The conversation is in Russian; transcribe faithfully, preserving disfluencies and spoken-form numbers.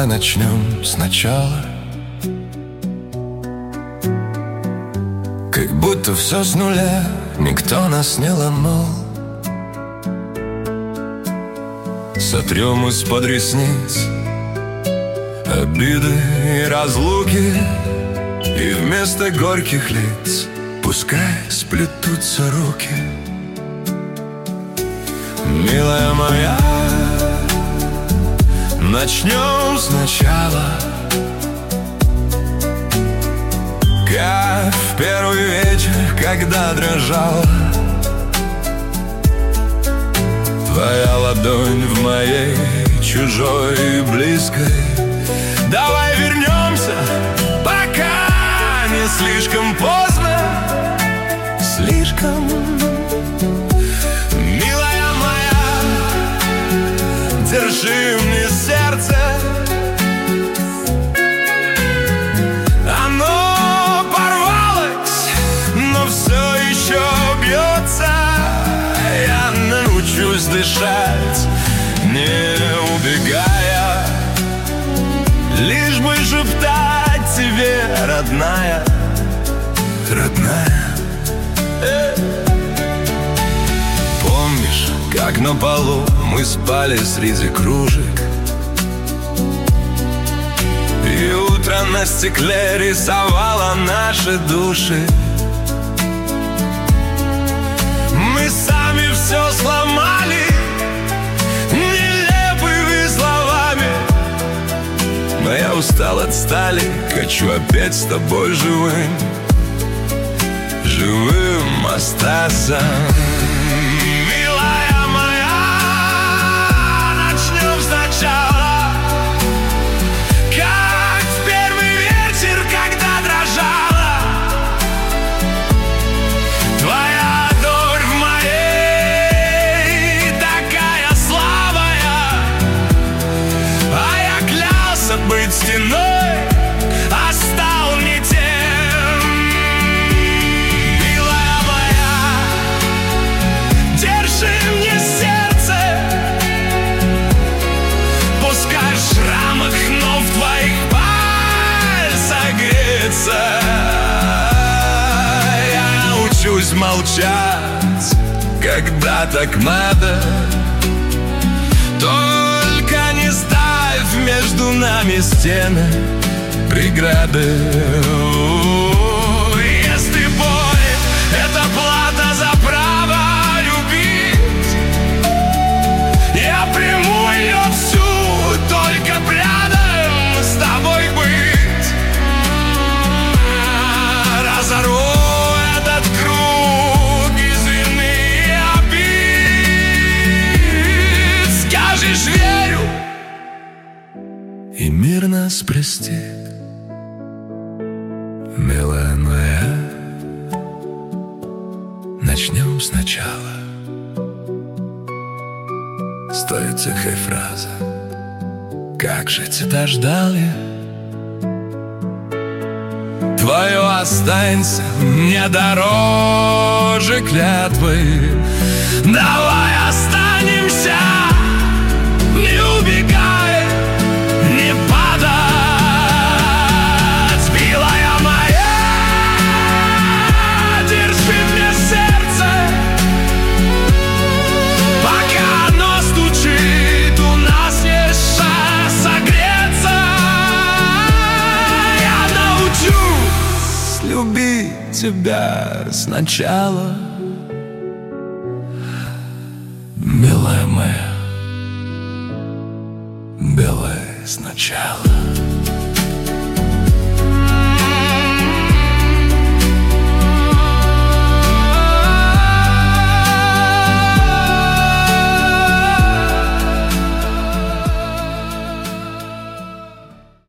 Давай начнем сначала. Как будто все с нуля, никто нас не ломал. Сотрем из-под ресниц обиды и разлуки, и вместо горьких лиц пускай сплетутся руки. Милая моя, начнем сначала. Как в первый вечер, когда дрожала твоя ладонь в моей, чужой и близкой. Давай вернемся, пока не слишком поздно. Слишком. Милая моя, держи мне сердце. Оно порвалось, но все еще бьется. Я научусь дышать, не убегая, лишь бы шептать тебе, родная, родная. Э. Помнишь, как на полу мы спали среди кружек, и утро на стекле рисовало наши души? Мы сами все сломали нелепыми словами, но я устал от стали, хочу опять с тобой живым, живым остаться. Милая моя, начнем сначала. Как в первый вечер, когда дрожала твоя дурь в моей, такая слабая, а я клялся быть стеной, а стал не тем. Милая моя, держи мне сердце, пускай в шрамах, но в твоих пальцах греется. Я научусь молчать, когда так надо, только не ставь между нами стены, преграды. Если боль — это плата за право любить, я приму ее всю, только рядом с тобой быть. Разорву этот круг из вины и обид. Скажешь верю, и мир нас простит. Милая моя, начнем сначала. Стоит тихая фраза, как же тебя ждали. Твое останется мне дороже клятвы. Давай останемся, не убегай, не падать. Милая моя, держи мне сердце, пока оно стучит, у нас есть шанс согреться. Я научусь любить тебя сначала. Милая моя, белая сначала.